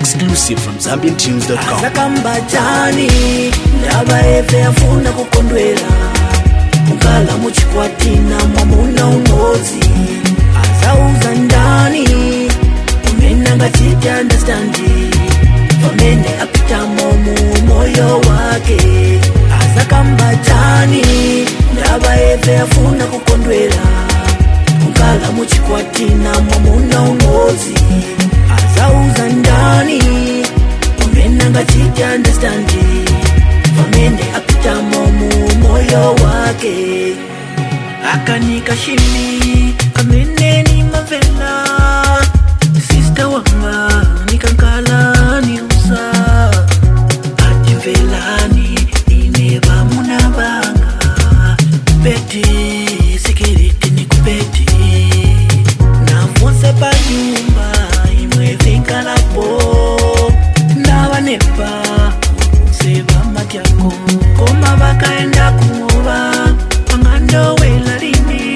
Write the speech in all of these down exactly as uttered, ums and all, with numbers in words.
exclusive from zambian tunes dot com. Azakambatani ndaba efe afuna kukondwela mukala muchikwatina mwamuna umozi azauza ndani umena ngati understandi pamene apitamo mu moyo wake. Azakambatani ndaba efe afuna kukondwela mukala muchikwatina mwamuna umozi azauza ndani umena ngati understandi pamene apitamo mu moyo wake. Akanika shimi kamene ni mavela sister wanga nikankala ni usa ativelani ineba munabanga beti sikiriti ni kubeti na fonse pa nyumba imwe vinkala po na wanepa seba matyako koma bakaenda kumoba pangando wela lini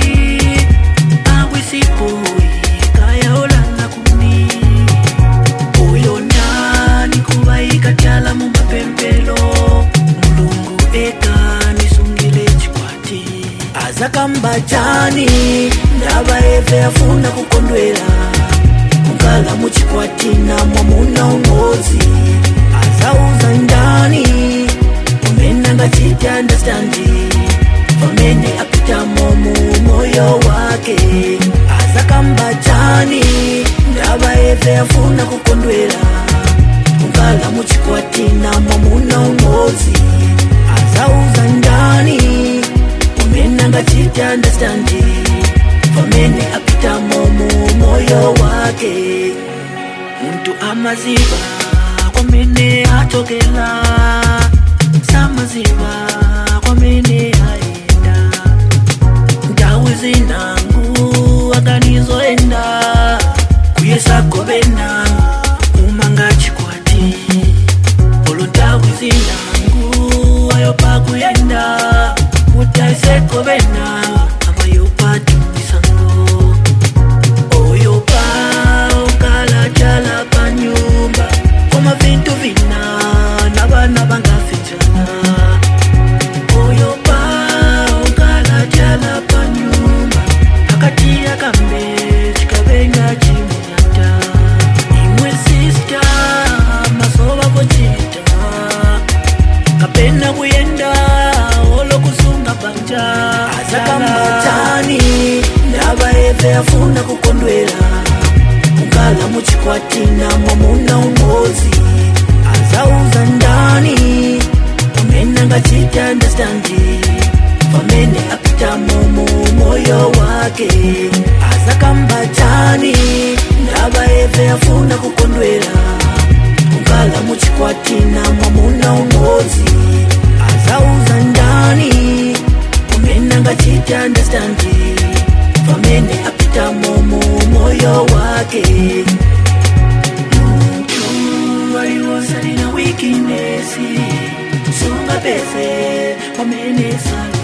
awisipoi kaya olala kuni uyo ndani kuba ikatala mu mapempelo mulungu eka nisungile chikwati. Azakambatani ndaba efe afuna kukondwela mukala muchikwatina mwamuna umozi azauza ndani umena ngati understandi pamene apitamo mu moyo wake. Azakambatani ndaba efe afuna kukondwela mukala muchikwatina mwamuna umozi azauza ndani umena ngati understandi pamene apitamo mu moyo wake. Muntu amaziba kwamene atokela samaziba kwamene aenda ndawe zinangu aganizoenda kuyesa kobena umanga chikwati olo ndawe zinangu ayopa kuyenda utaise kobena amayopa tumisango oyopa ukala chala panyumba koma vintu vina nabana bangafitana oyopa ukala chala panyumba akati akambe chikabenga chimunyata imwe sister masoba kochita kapena kuyenda olo kusunga panja. Azakambatani ndaba efe afuna kukondwela mukala muchikwatina mwamuna umozi azauza ndani umena ngati understandi pamene apitamo mu moyo wake. Azakambatani ndaba efe afuna kukondwela mukala muchikwatina mwamuna umozi azauza ndani umena ngati understandi pamene apitamo mu moyo wake. Muntu aliwosa lina weakness sunga pese pamene sala